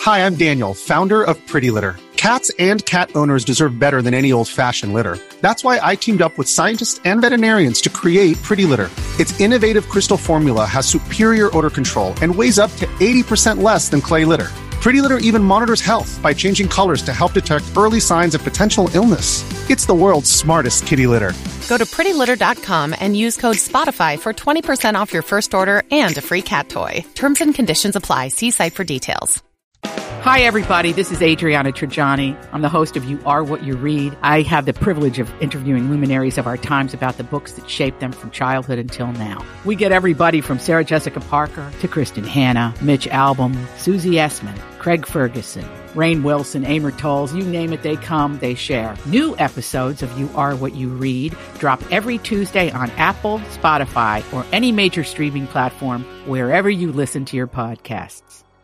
Hi, I'm Daniel, founder of Pretty Litter. Cats and cat owners deserve better than any old-fashioned litter. That's why I teamed up with scientists and veterinarians to create Pretty Litter. Its innovative crystal formula has superior odor control and weighs up to 80% less than clay litter. Pretty Litter even monitors health by changing colors to help detect early signs of potential illness. It's the world's smartest kitty litter. Go to prettylitter.com and use code SPOTIFY for 20% off your first order and a free cat toy. Terms and conditions apply. See site for details. Hi, everybody. This is Adriana Trajani. I'm the host of You Are What You Read. I have the privilege of interviewing luminaries of our times about the books that shaped them from childhood until now. We get everybody from Sarah Jessica Parker to Kristen Hanna, Mitch Albom, Susie Essman, Craig Ferguson, Rainn Wilson, Amor Tolls, you name it, they come, they share. New episodes of You Are What You Read drop every Tuesday on Apple, Spotify, or any major streaming platform wherever you listen to your podcasts.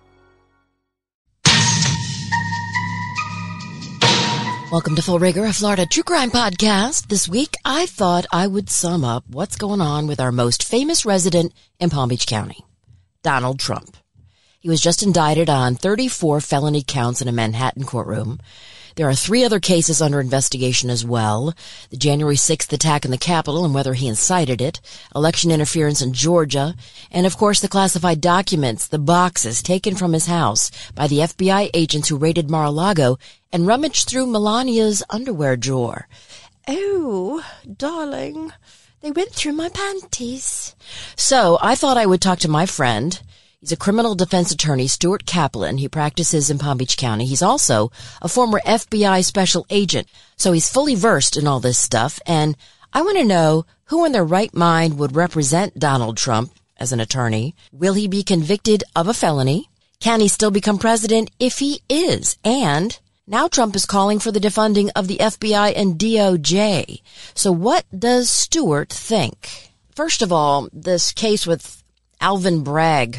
Welcome to Full Rigor, a Florida true crime podcast. This week, I thought I would sum up what's going on with our most famous resident in Palm Beach County, Donald Trump. He was just indicted on 34 felony counts in a Manhattan courtroom. There are 3 other cases under investigation as well. The January 6th attack on the Capitol and whether he incited it, election interference in Georgia, and of course the classified documents, the boxes taken from his house by the FBI agents who raided Mar-a-Lago and rummaged through Melania's underwear drawer. Oh, darling, they went through my panties. So I thought I would talk to my friend. He's a criminal defense attorney, Stuart Kaplan. He practices in Palm Beach County. He's also a former FBI special agent, so he's fully versed in all this stuff. And I want to know who in their right mind would represent Donald Trump as an attorney. Will he be convicted of a felony? Can he still become president if he is? And now Trump is calling for the defunding of the FBI and DOJ. So what does Stuart think? First of all, this case with Alvin Bragg.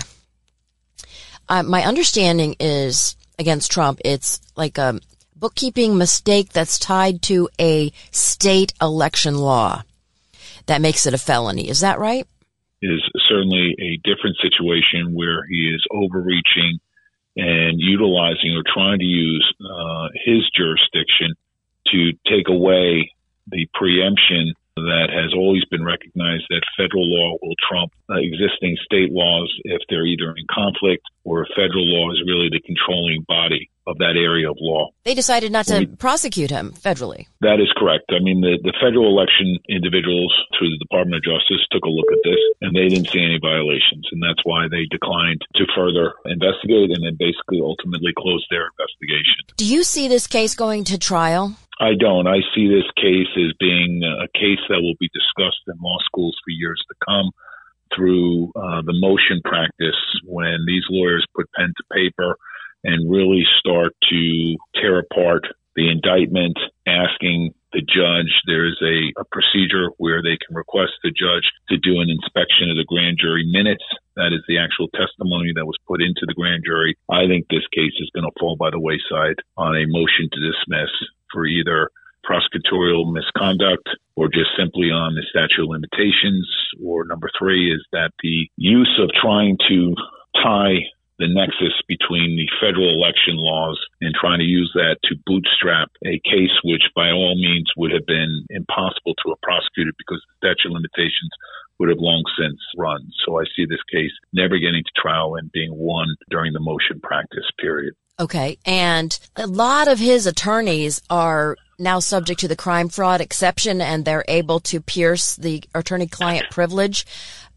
My understanding is, against Trump, it's like a bookkeeping mistake that's tied to a state election law that makes it a felony. Is that right? It is certainly a different situation where he is overreaching and utilizing or trying to use his jurisdiction to take away the preemption that has always been recognized that federal law will trump existing state laws if they're either in conflict or if federal law is really the controlling body of that area of law. They decided not to prosecute him federally. That is correct. I mean, the federal election individuals through the Department of Justice took a look at this and they didn't see any violations. And that's why they declined to further investigate and then basically ultimately closed their investigation. Do you see this case going to trial? I don't. I see this case as being a case that will be discussed in law schools for years to come through the motion practice when these lawyers put pen to paper and really start to tear apart the indictment, asking the judge. There's a procedure where they can request the judge to do an inspection of the grand jury minutes. That is the actual testimony that was put into the grand jury. I think this case is going to fall by the wayside on a motion to dismiss for either prosecutorial misconduct or just simply on the statute of limitations. Or number 3 is that the use of trying to tie the nexus between the federal election laws and trying to use that to bootstrap a case which by all means would have been impossible to have prosecuted because the statute of limitations would have long since run. So I see this case never getting to trial and being won during the motion practice period. Okay. And a lot of his attorneys are now subject to the crime fraud exception and they're able to pierce the attorney-client privilege.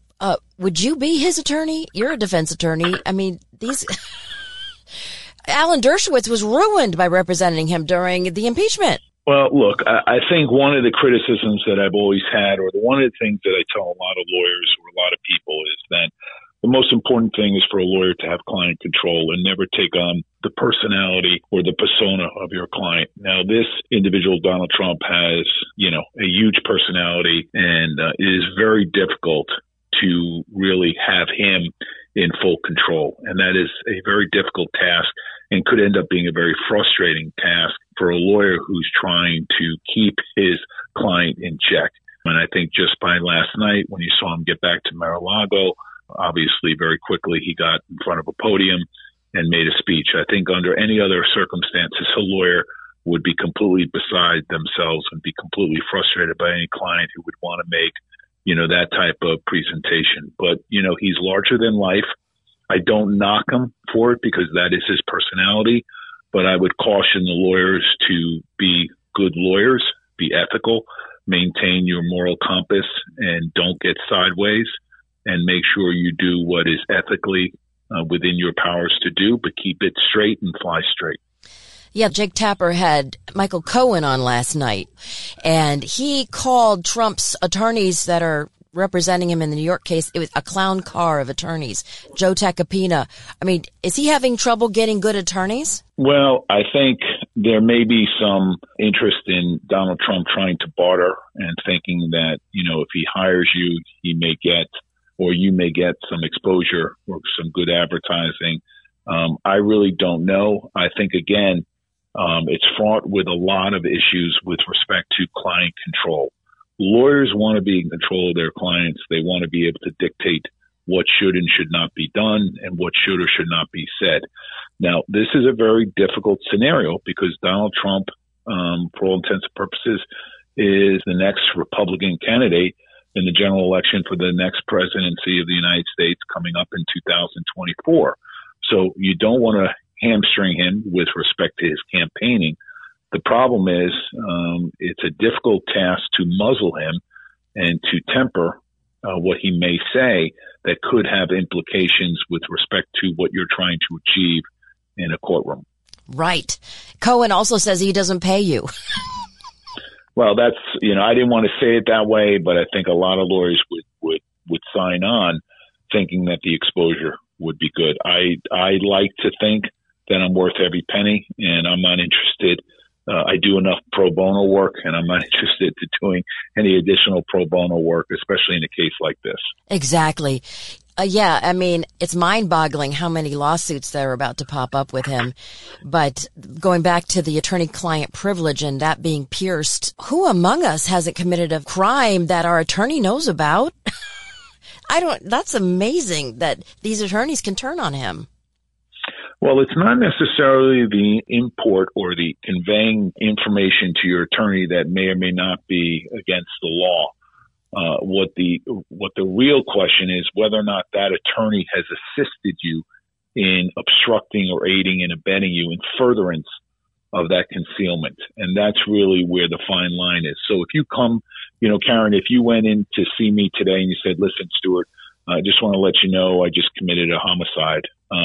Would you be his attorney? You're a defense attorney. I mean, Alan Dershowitz was ruined by representing him during the impeachment. Well, look, I think one of the criticisms that I've always had, or one of the things that I tell a lot of lawyers or a lot of people is that the most important thing is for a lawyer to have client control and never take on the personality or the persona of your client. Now, this individual, Donald Trump, has, a huge personality, and it is very difficult to really have him in full control. And that is a very difficult task and could end up being a very frustrating task for a lawyer who's trying to keep his client in check. And I think just by last night, when you saw him get back to Mar-a-Lago, obviously very quickly he got in front of a podium and made a speech. I think under any other circumstances, a lawyer would be completely beside themselves and be completely frustrated by any client who would want to make, that type of presentation. But, he's larger than life. I don't knock him for it because that is his personality, but I would caution the lawyers to be good lawyers, be ethical, maintain your moral compass, and don't get sideways, and make sure you do what is ethically within your powers to do, but keep it straight and fly straight. Yeah, Jake Tapper had Michael Cohen on last night, and he called Trump's attorneys that are representing him in the New York case, it was a clown car of attorneys. Joe Tacopina. I mean, is he having trouble getting good attorneys? Well, I think there may be some interest in Donald Trump trying to barter and thinking that, if he hires you, he may get, or you may get some exposure or some good advertising. I really don't know. I think, again, it's fraught with a lot of issues with respect to client control. Lawyers want to be in control of their clients. They want to be able to dictate what should and should not be done and what should or should not be said. Now, this is a very difficult scenario because Donald Trump, for all intents and purposes, is the next Republican candidate in the general election for the next presidency of the United States coming up in 2024. So you don't want to hamstring him with respect to his campaigning. The problem is it's a difficult task to muzzle him and to temper what he may say that could have implications with respect to what you're trying to achieve in a courtroom. Right. Cohen also says he doesn't pay you. Well, that's, I didn't want to say it that way, but I think a lot of lawyers would sign on thinking that the exposure would be good. I like to think that I'm worth every penny, and I'm not interested. I do enough pro bono work, and I'm not interested in doing any additional pro bono work, especially in a case like this. Exactly. Yeah, I mean, it's mind-boggling how many lawsuits that are about to pop up with him. But going back to the attorney-client privilege and that being pierced, who among us hasn't committed a crime that our attorney knows about? That's amazing that these attorneys can turn on him. Well, it's not necessarily the import or the conveying information to your attorney that may or may not be against the law. What the real question is whether or not that attorney has assisted you in obstructing or aiding and abetting you in furtherance of that concealment. And that's really where the fine line is. So if you come, Karen, if you went in to see me today and you said, listen, Stuart, I just want to let you know I just committed a homicide.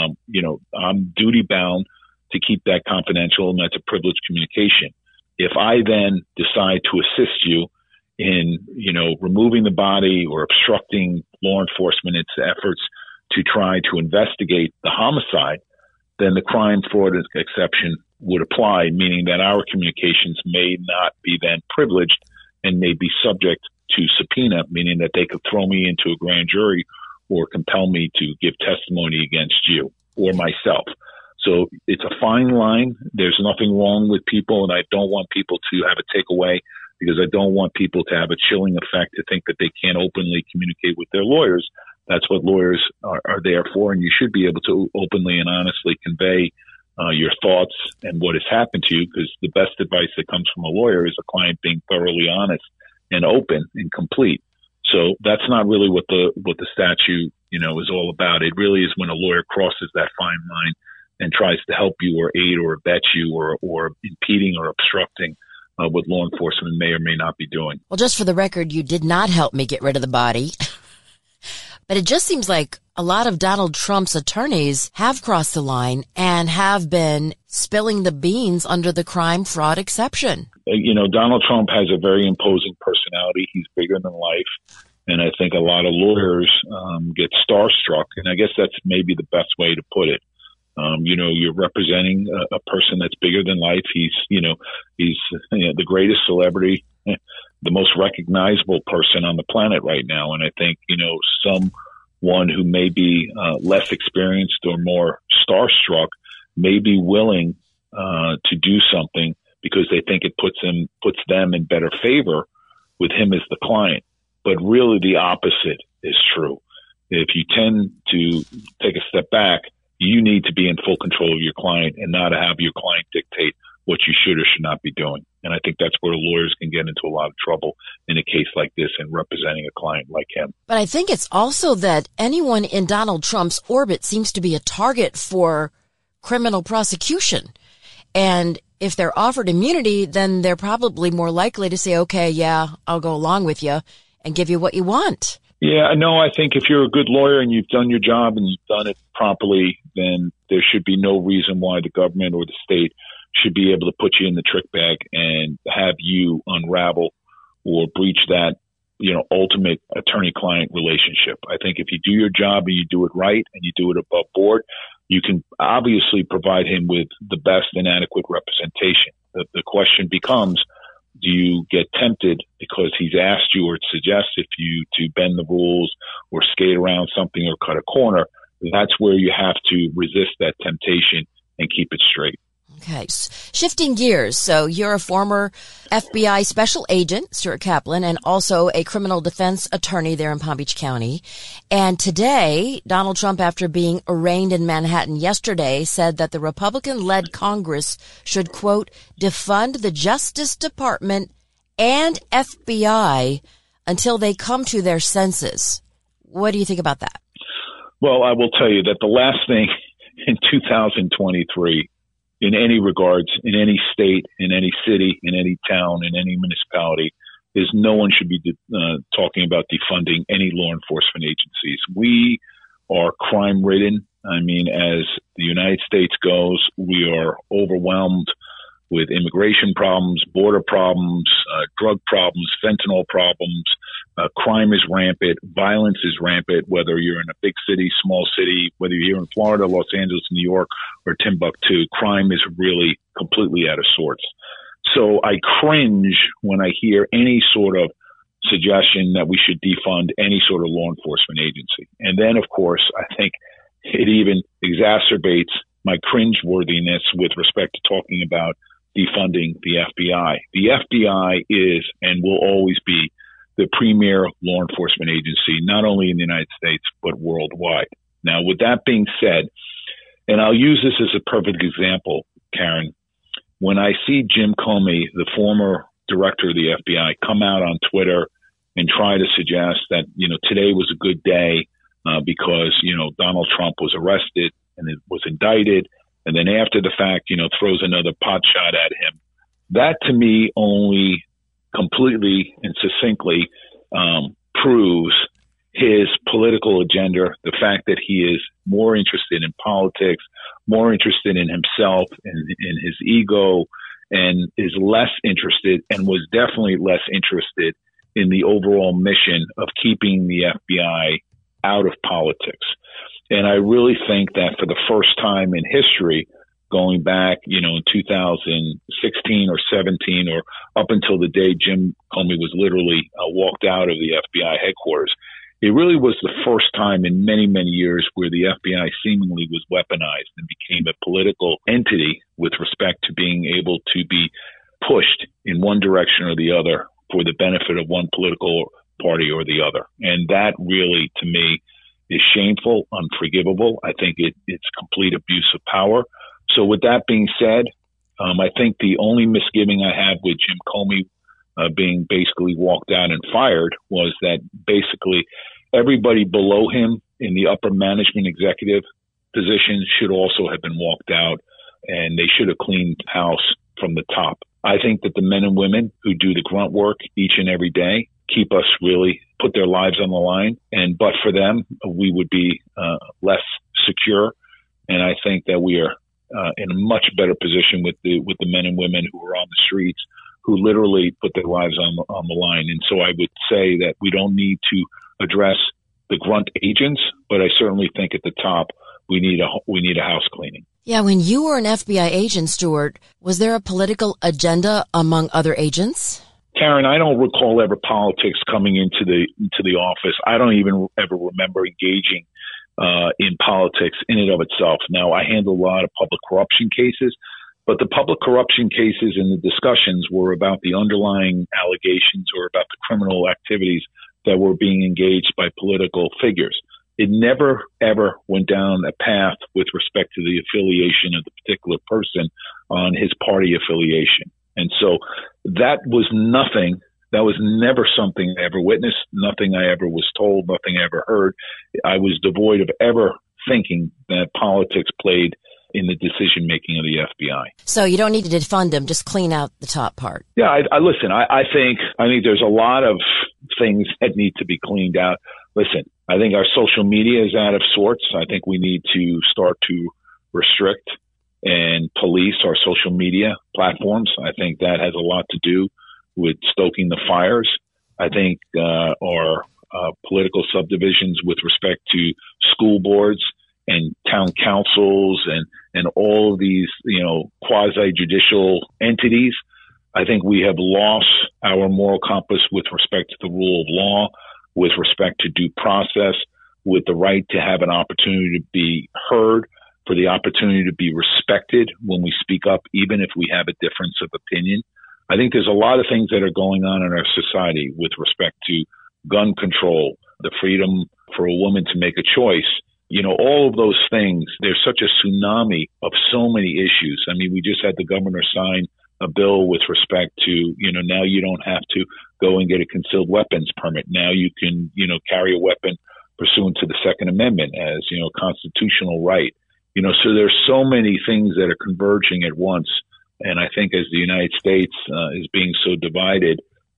I'm duty bound to keep that confidential, and that's a privileged communication. If I then decide to assist you in, removing the body or obstructing law enforcement its efforts to try to investigate the homicide, then the crime fraud exception would apply, meaning that our communications may not be then privileged and may be subject to subpoena, meaning that they could throw me into a grand jury or compel me to give testimony against you or myself. So it's a fine line. There's nothing wrong with people, and I don't want people to have a takeaway because I don't want people to have a chilling effect to think that they can't openly communicate with their lawyers. That's what lawyers are there for, and you should be able to openly and honestly convey your thoughts and what has happened to you, because the best advice that comes from a lawyer is a client being thoroughly honest and open and complete. So that's not really what the statute, is all about. It really is when a lawyer crosses that fine line and tries to help you or aid or abet you or impeding or obstructing what law enforcement may or may not be doing. Well, just for the record, you did not help me get rid of the body. But it just seems like a lot of Donald Trump's attorneys have crossed the line and have been spilling the beans under the crime fraud exception. Donald Trump has a very imposing personality. He's bigger than life. And I think a lot of lawyers get starstruck. And I guess that's maybe the best way to put it. You're representing a person that's bigger than life. He's the greatest celebrity, the most recognizable person on the planet right now. And I think, someone who may be less experienced or more starstruck may be willing to do something because they think it puts them in better favor with him as the client. But really the opposite is true. If you tend to take a step back, You need to be in full control of your client and not have your client dictate what you should or should not be doing. And I think that's where lawyers can get into a lot of trouble in a case like this and representing a client like him. But I think it's also that anyone in Donald Trump's orbit seems to be a target for criminal prosecution. And if they're offered immunity, then they're probably more likely to say, okay, yeah, I'll go along with you and give you what you want. Yeah, no, I think if you're a good lawyer and you've done your job and you've done it properly, then there should be no reason why the government or the state should be able to put you in the trick bag and have you unravel or breach that, ultimate attorney-client relationship. I think if you do your job and you do it right and you do it above board, you can obviously provide him with the best and adequate representation. The question becomes, do you get tempted because he's asked you or suggested you to bend the rules or skate around something or cut a corner? That's where you have to resist that temptation and keep it straight. Okay. Shifting gears. So you're a former FBI special agent, Stuart Kaplan, and also a criminal defense attorney there in Palm Beach County. And today, Donald Trump, after being arraigned in Manhattan yesterday, said that the Republican-led Congress should, quote, defund the Justice Department and FBI until they come to their senses. What do you think about that? Well, I will tell you that the last thing in 2023, in any regards, in any state, in any city, in any town, in any municipality, is no one should be talking about defunding any law enforcement agencies. We are crime-ridden. I mean, as the United States goes, we are overwhelmed with immigration problems, border problems, drug problems, fentanyl problems. Crime is rampant. Violence is rampant, whether you're in a big city, small city, whether you're here in Florida, Los Angeles, New York, or Timbuktu. Crime is really completely out of sorts. So I cringe when I hear any sort of suggestion that we should defund any sort of law enforcement agency. And then, of course, I think it even exacerbates my cringeworthiness with respect to talking about defunding the FBI. The FBI is and will always be the premier law enforcement agency, not only in the United States, but worldwide. Now, with that being said, and I'll use this as a perfect example, Karen, when I see Jim Comey, the former director of the FBI, come out on Twitter and try to suggest that, today was a good day because, Donald Trump was arrested and it was indicted, and then after the fact, throws another pot shot at him. That to me only completely and succinctly proves his political agenda, the fact that he is more interested in politics, more interested in himself and in his ego, and is less interested and was definitely less interested in the overall mission of keeping the FBI out of politics. And I really think that for the first time in history, going back, in 2016 or 17 or up until the day Jim Comey was literally walked out of the FBI headquarters, it really was the first time in many, many years where the FBI seemingly was weaponized and became a political entity with respect to being able to be pushed in one direction or the other for the benefit of one political party or the other. And that really, to me, is shameful, unforgivable. I think it's complete abuse of power. So with that being said, I think the only misgiving I had with Jim Comey being basically walked out and fired was that basically everybody below him in the upper management executive positions should also have been walked out, and they should have cleaned house from the top. I think that the men and women who do the grunt work each and every day keep us really, put their lives on the line, and but for them, we would be less secure. And I think that we are in a much better position with the men and women who are on the streets, who literally put their lives on the line. And so I would say that we don't need to address the grunt agents, but I certainly think at the top we need a house cleaning. Yeah, when you were an FBI agent, Stuart, was there a political agenda among other agents? Karen, I don't recall ever politics coming into the office. I don't even ever remember engaging in politics in and of itself. Now, I handle a lot of public corruption cases, but the public corruption cases and the discussions were about the underlying allegations or about the criminal activities that were being engaged by political figures. It never, ever went down a path with respect to the affiliation of the particular person on his party affiliation. And so that was nothing. That was never something I ever witnessed, nothing I ever was told, nothing I ever heard. I was devoid of ever thinking that politics played in the decision-making of the FBI. So you don't need to defund him, just clean out the top part. Yeah, I think there's a lot of things that need to be cleaned out. Listen, I think our social media is out of sorts. I think we need to start to restrict and police our social media platforms. I think that has a lot to do with stoking the fires. I think our political subdivisions with respect to school boards and town councils and all of these, quasi-judicial entities, I think we have lost our moral compass with respect to the rule of law, with respect to due process, with the right to have an opportunity to be heard, for the opportunity to be respected when we speak up, even if we have a difference of opinion. I think there's a lot of things that are going on in our society with respect to gun control, the freedom for a woman to make a choice. All of those things, there's such a tsunami of so many issues. I mean, we just had the governor sign a bill with respect to, now you don't have to go and get a concealed weapons permit. Now you can, carry a weapon pursuant to the Second Amendment as, a constitutional right. So there's so many things that are converging at once. And I think as the United States is being so divided,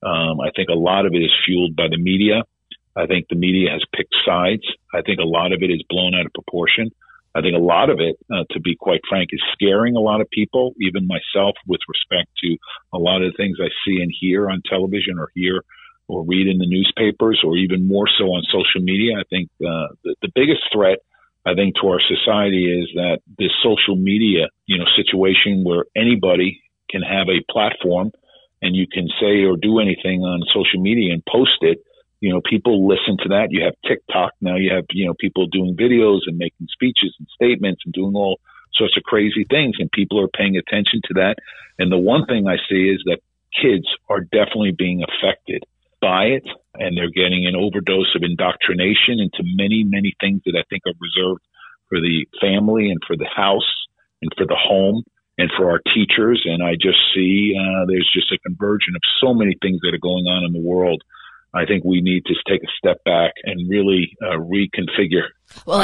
I think a lot of it is fueled by the media. I think the media has picked sides. I think a lot of it is blown out of proportion. I think a lot of it, to be quite frank, is scaring a lot of people, even myself, with respect to a lot of the things I see and hear on television or hear or read in the newspapers, or even more so on social media. I think the biggest threat, I think, to our society is that this social media, situation where anybody can have a platform and you can say or do anything on social media and post it. People listen to that. You have TikTok now. You have, people doing videos and making speeches and statements and doing all sorts of crazy things, and people are paying attention to that. And the one thing I see is that kids are definitely being affected by it, and they're getting an overdose of indoctrination into many, many things that I think are reserved for the family and for the house and for the home and for our teachers. And I just see there's just a convergence of so many things that are going on in the world. I think we need to take a step back and really reconfigure. Well,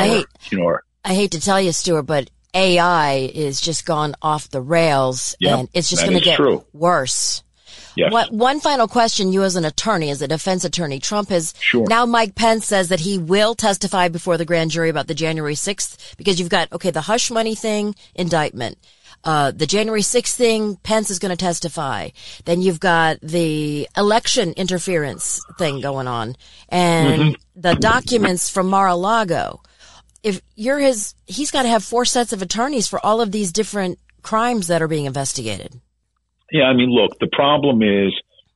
I hate to tell you, Stuart, but AI is just gone off the rails, and it's just going to get worse. Yes. One final question, you as an attorney, as a defense attorney, Trump has now Mike Pence says that he will testify before the grand jury about the January 6th, because you've got, the hush money thing, indictment. The January 6th thing, Pence is going to testify. Then you've got the election interference thing going on, and the documents from Mar-a-Lago. If you're he's got to have 4 sets of attorneys for all of these different crimes that are being investigated. Yeah, I mean, look, the problem is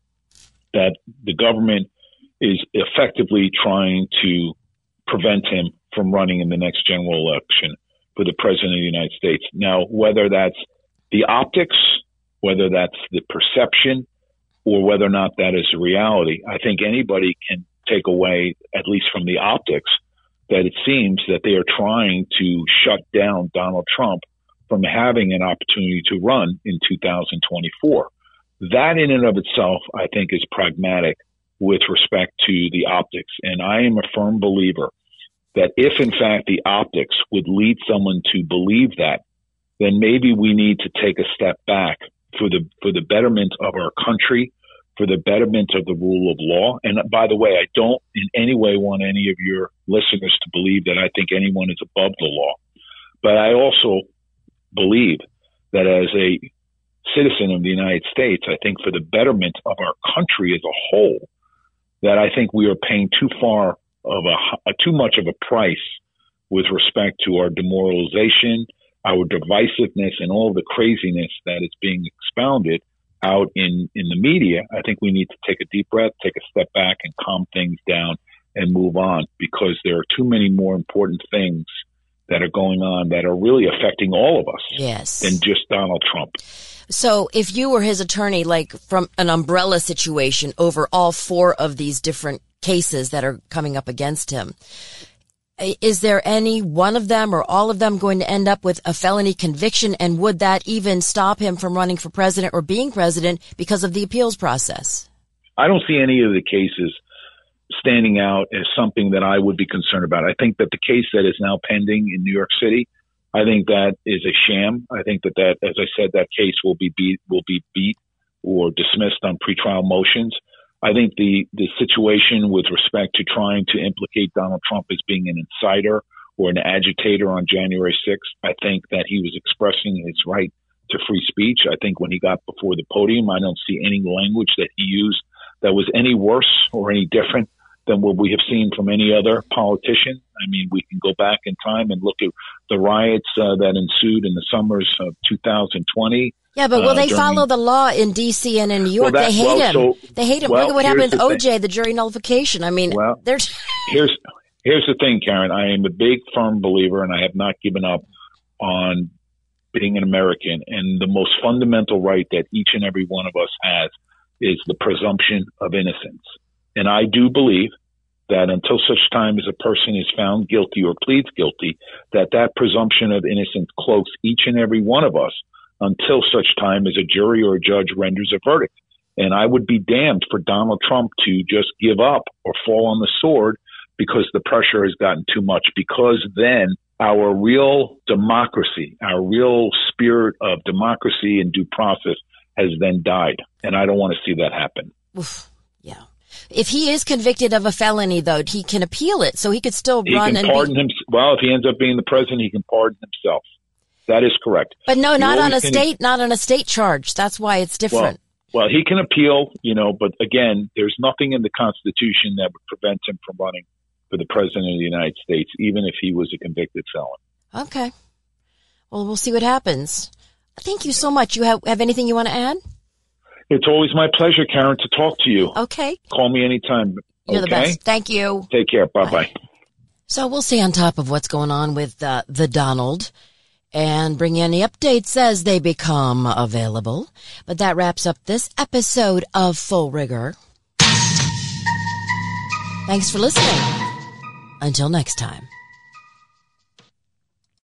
that the government is effectively trying to prevent him from running in the next general election for the president of the United States. Now, whether that's the optics, whether that's the perception, or whether or not that is a reality, I think anybody can take away, at least from the optics, that it seems that they are trying to shut down Donald Trump from having an opportunity to run in 2024. That in and of itself, I think, is pragmatic with respect to the optics. And I am a firm believer that if, in fact, the optics would lead someone to believe that, then maybe we need to take a step back for the betterment of our country, for the betterment of the rule of law. And by the way, I don't in any way want any of your listeners to believe that I think anyone is above the law. But I also believe that as a citizen of the United States, I think for the betterment of our country as a whole, that I think we are paying too much of a price with respect to our demoralization, our divisiveness, and all the craziness that is being expounded out in the media. I think we need to take a deep breath, take a step back, and calm things down and move on, because there are too many more important things that are going on that are really affecting all of us than just Donald Trump. So if you were his attorney, like from an umbrella situation over all 4 of these different cases that are coming up against him, Is there any one of them or all of them going to end up with a felony conviction? And would that even stop him from running for president or being president because of the appeals process? I don't see any of the cases standing out as something that I would be concerned about. I think that the case that is now pending in New York City, I think that is a sham. I think that, as I said, that case will be beat or dismissed on pretrial motions. I think the situation with respect to trying to implicate Donald Trump as being an insider or an agitator on January 6th, I think that he was expressing his right to free speech. I think when he got before the podium, I don't see any language that he used that was any worse or any different than what we have seen from any other politician. I mean, we can go back in time and look at the riots that ensued in the summers of 2020. Yeah, but will they follow the law in D.C. and in New York? They hate him. They hate him. Look at what happened with OJ, the jury nullification. I mean, there's... Here's the thing, Karen. I am a big, firm believer, and I have not given up on being an American. And the most fundamental right that each and every one of us has is the presumption of innocence. And I do believe that until such time as a person is found guilty or pleads guilty, that presumption of innocence cloaks each and every one of us until such time as a jury or a judge renders a verdict. And I would be damned for Donald Trump to just give up or fall on the sword because the pressure has gotten too much, because then our real democracy, our real spirit of democracy and due process has then died. And I don't want to see that happen. Oof, yeah. If he is convicted of a felony, though, he can appeal it, so he could still run and pardon him. Well, if he ends up being the president, he can pardon himself. That is correct. But no, not on a state charge. That's why it's different. Well, he can appeal, but again, there's nothing in the Constitution that would prevent him from running for the president of the United States, even if he was a convicted felon. Okay. Well, we'll see what happens. Thank you so much. You have anything you want to add? It's always my pleasure, Karen, to talk to you. Okay. Call me anytime. You're the best. Thank you. Take care. Bye-bye. So we'll stay on top of what's going on with the Donald and bring you any updates as they become available. But that wraps up this episode of Full Rigor. Thanks for listening. Until next time.